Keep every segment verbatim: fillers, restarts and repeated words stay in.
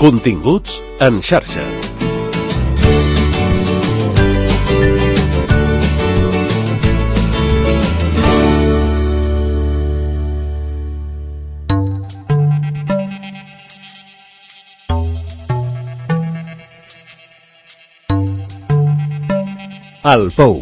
Continguts en xarxa. El Pou.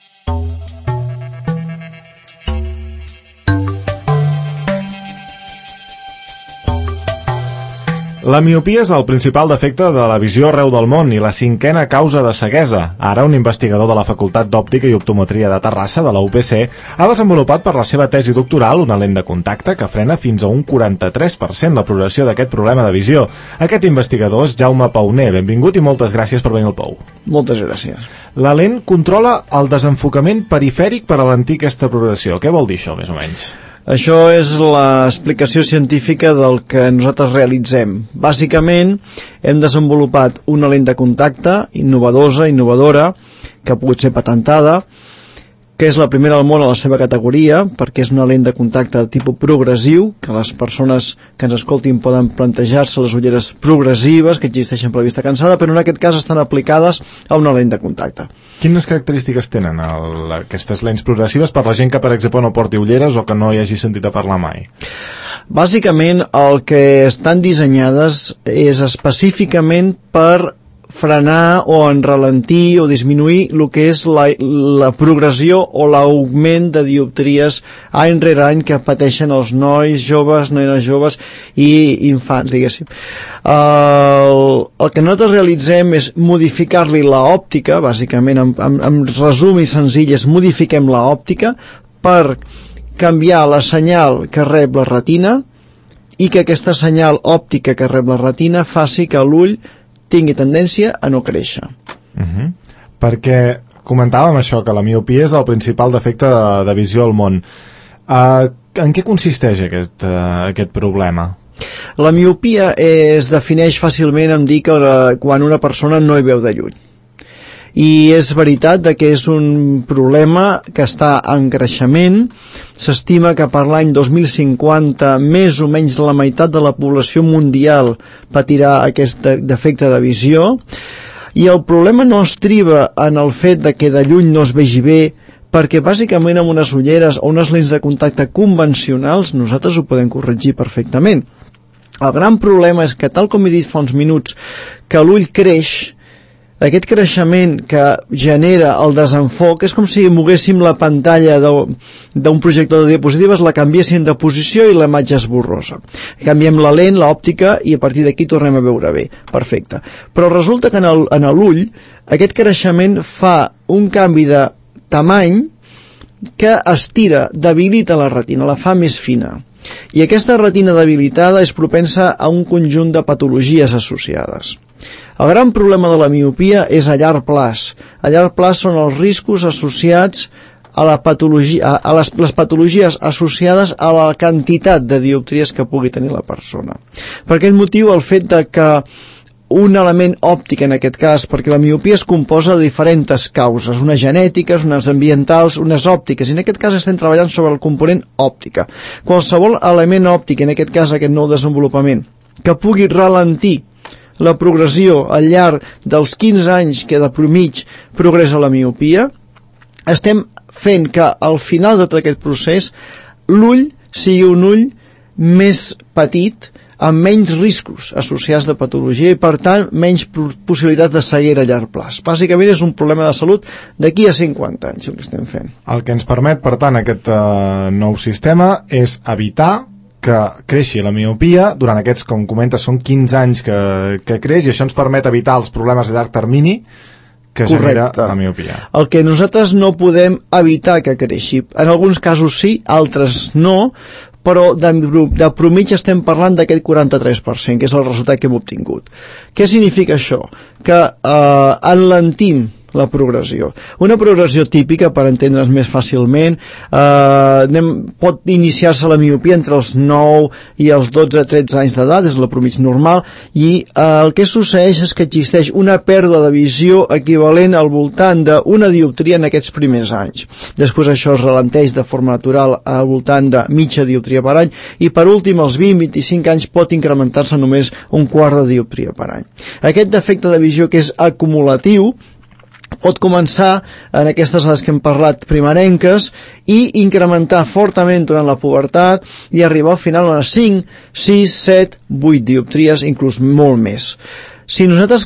La miopia és el principal defecte de la visió arreu del món i la cinquena causa de ceguesa. Ara, un investigador de la Facultat d'Òptica i Optometria de Terrassa, de la U P C, ha desenvolupat per la seva tesi doctoral una lent de contacte que frena fins a un quaranta-tres per cent la progressió d'aquest problema de visió. Aquest investigador és Jaume Pauner. Benvingut i moltes gràcies per venir al Pou. Moltes gràcies. La lent controla el desenfocament perifèric per alentir aquesta progressió. Què vol dir això, més o menys? Això és l'explicació científica del que nosaltres realitzem. Bàsicament, hem desenvolupat una lent de contacte innovadora, innovadora, que ha pogut ser patentada, que és la primera al món a la seva categoria, perquè és una lent de contacte de tipus progressiu, que les persones que ens escoltin poden plantejar-se les ulleres progressives que existeixen per la vista cansada, però en aquest cas estan aplicades a una lent de contacte. Quines característiques tenen el, aquestes lents progressives per la gent que, per exemple, no porti ulleres o que no hi hagi sentit a parlar mai? Bàsicament, el que estan dissenyades és específicament per frenar o enralentir o disminuir el que és la, la progressió o l'augment de dioptries any rere any que pateixen els nois joves, nenes joves i infants, diguéssim. El, el que nosaltres realitzem és modificar-li l'òptica, bàsicament, en, en, en resum i senzill, és modifiquem l'òptica per canviar la senyal que rep la retina i que aquesta senyal òptica que rep la retina faci que l'ull tingui tendència a no créixer. Uh-huh. Perquè comentàvem això, que la miopia és el principal defecte de, de visió al món. Uh, en què consisteix aquest, uh, aquest problema? La miopia es defineix fàcilment en dir que uh, quan una persona no hi veu de lluny. I és veritat que és un problema que està en creixement. S'estima que per l'any dos mil cinquanta més o menys la meitat de la població mundial patirà aquest defecte de visió, i el problema no estriba en el fet de que de lluny no es vegi bé, perquè bàsicament amb unes ulleres o unes lents de contacte convencionals nosaltres ho podem corregir perfectament. El gran problema és que, tal com he dit fa uns minuts, que l'ull creix, aquest creixement que genera el desenfoc és com si moguéssim la pantalla d'un projector de diapositives, la canviéssim de posició i la imatge és borrosa. Canviem la lent, l'òptica, i a partir d'aquí tornem a veure bé. Perfecte. Però resulta que en l'ull aquest creixement fa un canvi de tamany que estira, debilita la retina, la fa més fina. I aquesta retina debilitada és propensa a un conjunt de patologies associades. El gran problema de la miopia és a llarg plaç. A llarg plaç són els riscos associats a, la patologia, a les, les patologies associades a la quantitat de dioptries que pugui tenir la persona. Per aquest motiu, el fet de que un element òptic, en aquest cas, perquè la miopia es composa de diferents causes, unes genètiques, unes ambientals, unes òptiques, i en aquest cas estem treballant sobre el component òptica. Qualsevol element òptic, en aquest cas aquest nou desenvolupament, que pugui ralentir la progressió al llarg dels quinze anys que de promig progressa la miopia, estem fent que al final de tot aquest procés l'ull sigui un ull més petit, amb menys riscos associats de patologia i, per tant, menys possibilitats de ceguera a llarg plaç. Bàsicament és un problema de salut d'aquí a cinquanta anys el que estem fent. El que ens permet, per tant, aquest uh, nou sistema és evitar que creixi la miopia durant aquests, com comentes, són quinze anys que, que creix, i això ens permet evitar els problemes a llarg termini que genera la miopia. El que nosaltres no podem evitar que creixi, en alguns casos sí, altres no, però de, de promig estem parlant d'aquest quaranta-tres per cent, que és el resultat que hem obtingut. Què significa això? Que eh, enlentim la progressió. Una progressió típica, per entendre's més fàcilment, eh, anem, pot iniciar-se la miopia entre els nou i els dotze a tretze anys d'edat, és la promig normal, i eh, el que succeeix és que existeix una pèrdua de visió equivalent al voltant d'una dioptria en aquests primers anys. Després això es ralenteix de forma natural al voltant de mitja dioptria per any, i per últim, als vint a vint-i-cinc anys pot incrementar-se només un quart de dioptria per any. Aquest defecte de visió, que és acumulatiu, pot començar en aquestes edats que hem parlat primerenques i incrementar fortament durant la pubertat i arribar al final a cinc, sis, set, vuit dioptries, inclús molt més. Si nosaltres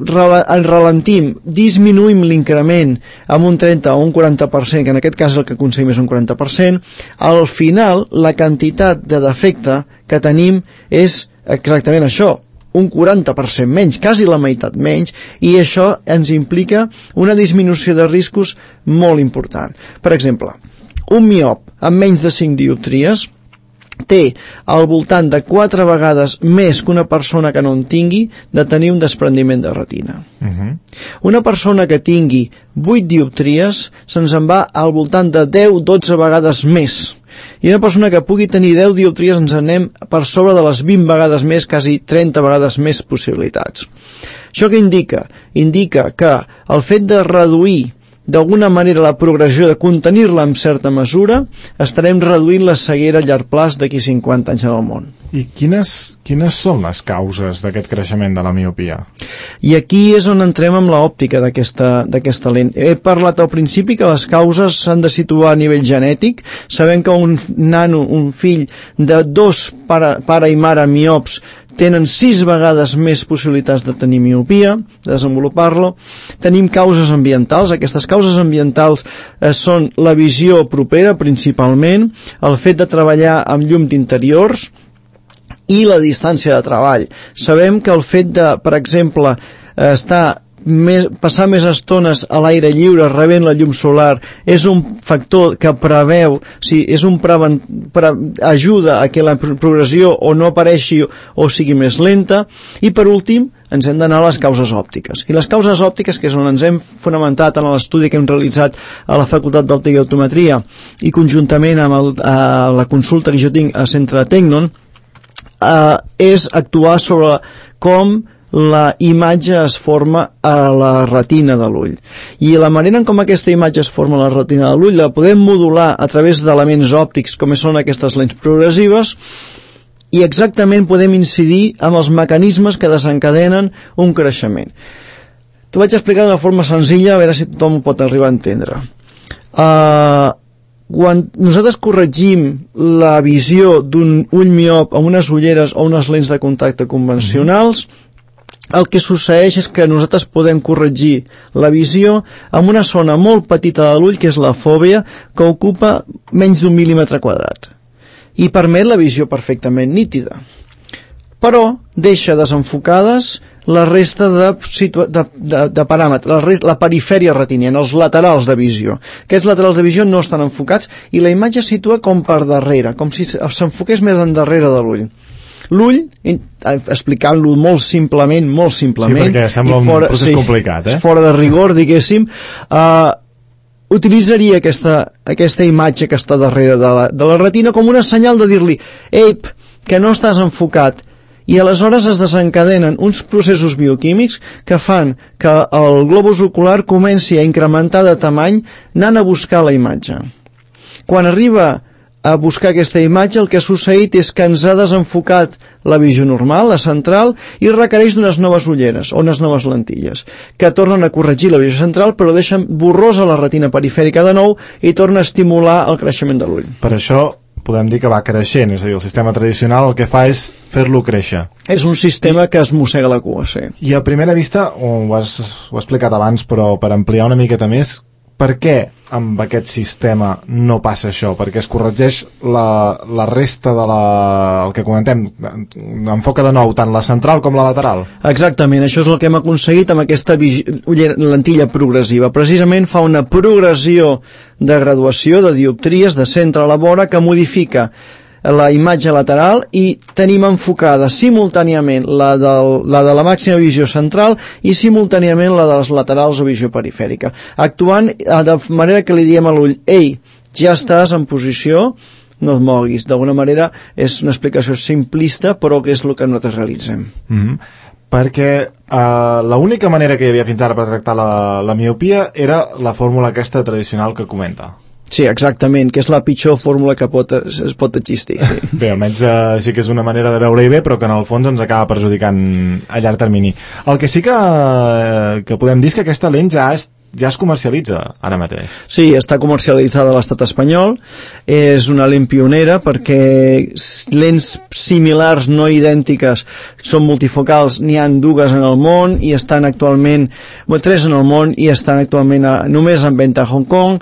en ralentim, disminuïm l'increment amb un trenta o un quaranta per cent, que en aquest cas és el que aconseguim és un quaranta per cent, al final la quantitat de defecte que tenim és exactament això, un quaranta per cent menys, quasi la meitat menys, i això ens implica una disminució de riscos molt important. Per exemple, un miop amb menys de cinc dioptries té al voltant de quatre vegades més que una persona que no en tingui de tenir un desprendiment de retina. Uh-huh. Una persona que tingui vuit dioptries se'ns en va al voltant de deu a dotze vegades més. I una persona que pugui tenir deu dioptries ens anem per sobre de les vint vegades més, quasi trenta vegades més possibilitats. Això què indica? Indica que el fet de reduir d'alguna manera la progressió, de contenir-la en certa mesura, estarem reduint la ceguera a llarg plaç d'aquí cinquanta anys en el món. I quines, quines són les causes d'aquest creixement de la miopia? I aquí és on entrem amb l'òptica d'aquesta lent. He parlat al principi que les causes s'han de situar a nivell genètic. Sabem que un nano, un fill de dos pare, pare i mare miops tenen sis vegades més possibilitats de tenir miopia, de desenvolupar-lo. Tenim causes ambientals. Aquestes causes ambientals eh, són la visió propera, principalment, el fet de treballar amb llum d'interiors i la distància de treball. Sabem que el fet de, per exemple, eh, estar més, passar més estones a l'aire lliure rebent la llum solar és un factor que preveu, o sigui, és un preven, pre, ajuda a que la progressió o no apareixi o sigui més lenta. I per últim ens hem d'anar a les causes òptiques. I les causes òptiques, que és on ens hem fonamentat en l'estudi que hem realitzat a la Facultat d'Òptica i Optometria i conjuntament amb el, a la consulta que jo tinc a Centre Tecnon, Uh, és actuar sobre com la imatge es forma a la retina de l'ull. I la manera en com aquesta imatge es forma a la retina de l'ull la podem modular a través d'elements òptics com són aquestes lents progressives, i exactament podem incidir amb els mecanismes que desencadenen un creixement. T'ho vaig explicar d'una forma senzilla, a veure si tothom ho pot arribar a entendre. Uh, Quan nosaltres corregim la visió d'un ull miop amb unes ulleres o unes lents de contacte convencionals, el que succeeix és que nosaltres podem corregir la visió amb una zona molt petita de l'ull, que és la fòvea, que ocupa menys d'un mil·límetre quadrat i permet la visió perfectament nítida. Però deixa desenfocades la resta de, de, de, de paràmetres, la, resta, la perifèria retiniana, els laterals de visió. Aquests laterals de visió no estan enfocats i la imatge es situa com per darrere, com si s'enfoqués més endarrere de l'ull. L'ull, explicant-lo molt simplement, molt simplement... Sí, perquè sembla fora, un procés sí, complicat, eh? Fora de rigor, diguéssim, eh, utilitzaria aquesta, aquesta imatge que està darrere de la, de la retina com una senyal de dir-li «Ei, que no estàs enfocat», i aleshores es desencadenen uns processos bioquímics que fan que el globus ocular comenci a incrementar de tamany anant a buscar la imatge. Quan arriba a buscar aquesta imatge, el que ha succeït és que ens ha desenfocat la visió normal, la central, i requereix d'unes noves ulleres o unes noves lentilles, que tornen a corregir la visió central però deixen borrosa la retina perifèrica de nou i tornen a estimular el creixement de l'ull. Per això podem dir que va creixent, és a dir, el sistema tradicional el que fa és fer-lo créixer. És un sistema que es mossega la cua, sí. I a primera vista, ho has, ho has explicat abans, però per ampliar una miqueta més, per què amb aquest sistema no passa això? Perquè es corregeix la, la resta de la... el que comentem, enfoca de nou tant la central com la lateral. Exactament, això és el que hem aconseguit amb aquesta lentilla progressiva. Precisament fa una progressió de graduació de dioptries de centre a la vora que modifica la imatge lateral i tenim enfocada simultàniament la, del, la de la màxima visió central i simultàniament la de les laterals o visió perifèrica, actuant de manera que li diem a l'ull, ei, ja estàs en posició, no et moguis. D'alguna manera és una explicació simplista, però que és el que nosaltres realitzem. Mm-hmm. Perquè uh, l'única manera que hi havia fins ara per tractar la, la miopia era la fórmula aquesta tradicional que comenta. Sí, exactament, que és la pitjor fórmula que pot, es pot existir. Sí. Bé, almenys uh, sí que és una manera de veure-hi bé, però que en el fons ens acaba perjudicant a llarg termini. El que sí que, uh, que podem dir és que aquesta lent ja és ja es comercialitza ara mateix. Sí, està comercialitzada a l'estat espanyol, és una lent pionera perquè lents similars no idèntiques són multifocals, n'hi ha dues en el món i estan actualment, bueno, tres en el món i estan actualment a, només en venda a Hong Kong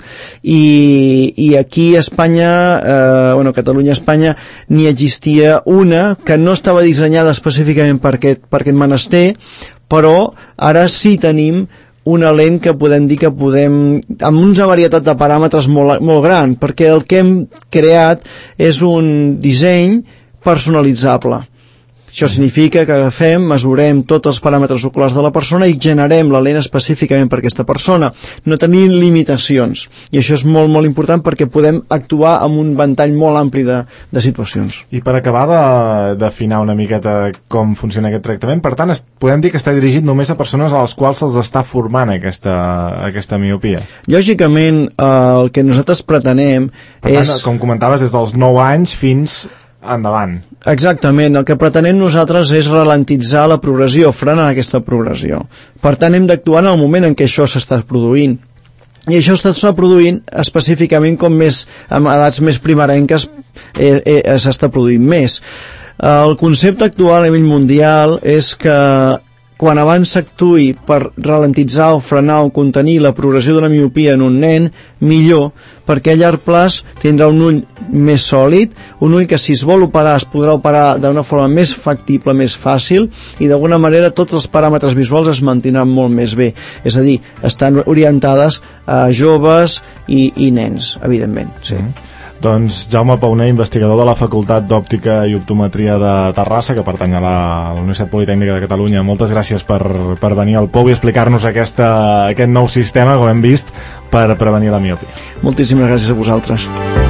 i, i aquí a Espanya, eh, bueno, Catalunya, Espanya, n'hi existia una que no estava dissenyada específicament per aquest, per aquest menester, però ara sí tenim una lent que podem dir que podem, amb una varietat de paràmetres molt, molt gran, perquè el que hem creat és un disseny personalitzable. Això significa que agafem, mesurem tots els paràmetres oculars de la persona i generem la lent específicament per aquesta persona. No tenim limitacions. I això és molt, molt important perquè podem actuar amb un ventall molt ampli de, de situacions. I per acabar de, d'afinar una miqueta com funciona aquest tractament, per tant, podem dir que està dirigit només a persones a les quals se'ls està formant aquesta, aquesta miopia. Lògicament, eh, el que nosaltres pretenem per és... tant, com comentaves, des dels nou anys fins endavant. Exactament, el que pretenem nosaltres és ralentitzar la progressió, frenar aquesta progressió. Per tant, hem d'actuar en el moment en què això s'està produint. I això s'està produint específicament com més, amb edats més primerenques eh, eh, s'està produint més. El concepte actual a nivell mundial és que quan abans s'actuï per ralentitzar o frenar o contenir la progressió d'una miopia en un nen, millor, perquè a llarg plaç tindrà un ull més sòlid, un ull que si es vol operar es podrà operar d'una forma més factible, més fàcil, i d'alguna manera tots els paràmetres visuals es mantindran molt més bé. És a dir, estan orientades a joves i, i nens, evidentment. Sí. Mm. Doncs Jaume Pauner, investigador de la Facultat d'Òptica i Optometria de Terrassa, que pertany a la, a la Universitat Politècnica de Catalunya. Moltes gràcies per, per venir al Pou i explicar-nos aquesta, aquest nou sistema, com hem vist, per prevenir la miopia. Moltíssimes gràcies a vosaltres.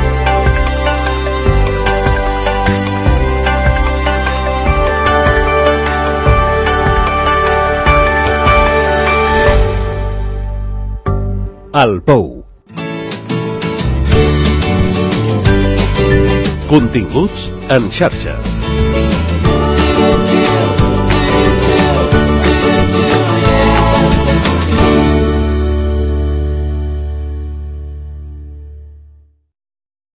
El Pou. Continguts en xarxa.